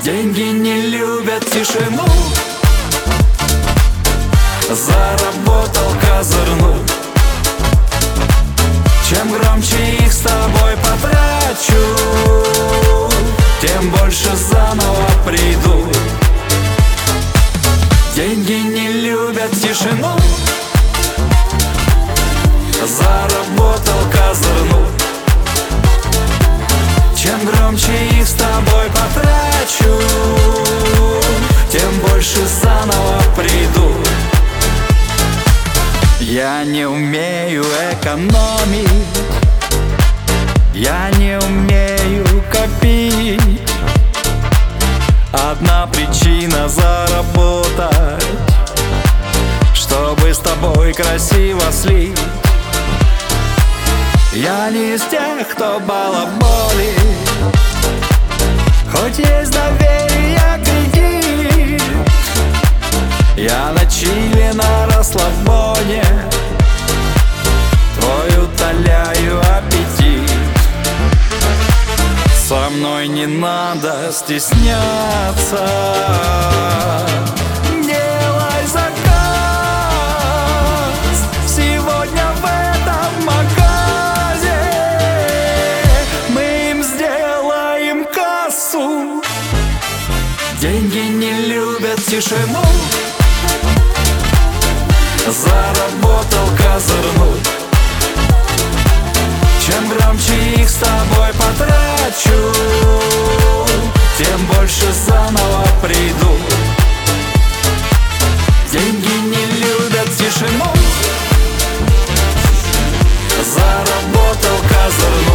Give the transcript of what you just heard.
Деньги не любят тишину. Заработал, козырнул. Чем громче их с тобой потрачу, тем больше заново приду. Деньги не любят тишину. Заработал, козырнул. Чем громче их с тобой потрачу, тем больше заново приду. Я не умею экономить, я не умею копить. Одна причина — заработать, чтобы с тобой красиво слить. Я не из тех, кто балаболит, хоть есть доверие, кредит. Я на чиле, на расслабоне, твой утоляю аппетит. Со мной не надо стесняться, делай заказ сегодня в этом магазе. Мы им сделаем кассу. Деньги не любят тишину. Заработал, козырнул. Чем громче их с тобой потрачу, тем больше заново приду. Деньги не любят тишину. Заработал, козырнул.